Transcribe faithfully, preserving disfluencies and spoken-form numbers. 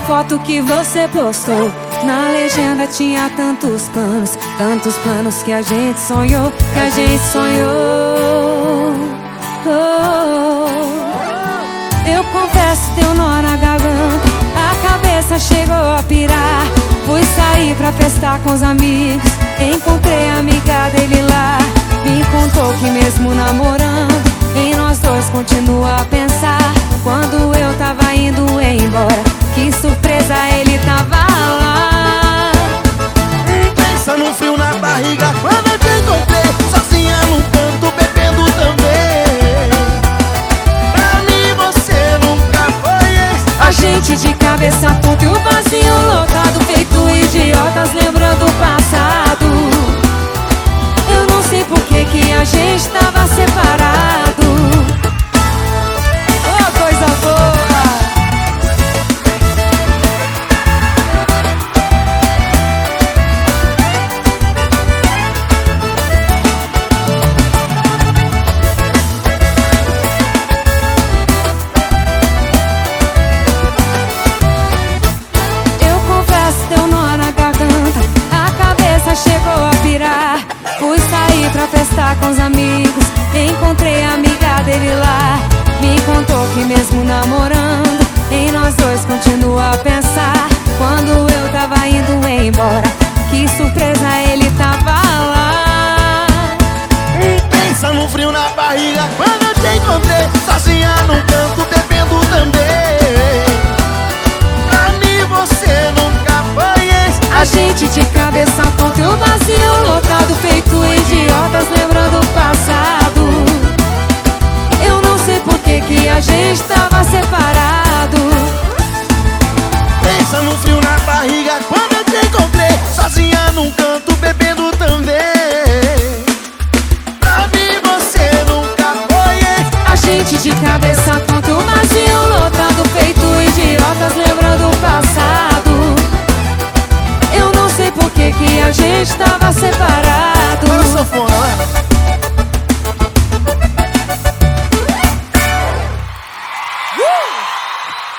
foto que você postou, na legenda tinha tantos planos, tantos planos que a gente sonhou, que a gente sonhou. Oh, eu confesso, deu nó na garganta, a cabeça chegou a pirar. Fui sair pra festar com os amigos, encontrei a amiga dele lá. Me contou que mesmo namorando, em nós dois continua a pensar. Quando eu tava indo embora, que surpresa, ele tava lá. Pensa no frio na barriga quando eu te encontrei, sozinha num canto bebendo também. Pra mim você nunca foi esse. A gente de cabeça tonta e o vazio lotado, feito idiotas lembrando o passado. Eu não sei por que que a gente tava separado. Oh, coisa boa! Eu confesso, deu nó na garganta, a cabeça chegou a pirar. Fui sair pra festar com os amigos, encontrei a amiga dele lá. Me contou que mesmo namorando, em nós dois continua a pensar. Quando eu tava indo embora, que surpresa, ele tava lá. Pensa no frio na barriga quando eu te encontrei, sozinha num canto bebendo também. Pra mim você nunca foi esse. A gente de cabeça tonta e o vazio lotado, feito idiotas lembrando o passado. Eu não sei por que que a gente tava separado. Pensa no frio na barriga quando eu te encontrei, sozinha num canto bebendo também. Pra mim você nunca foi esse. A gente de cabeça tonta e o vazio lotado, feito idiotas lembrando o passado. Eu não sei por que que a gente tava separado. Agora sanfona, vai.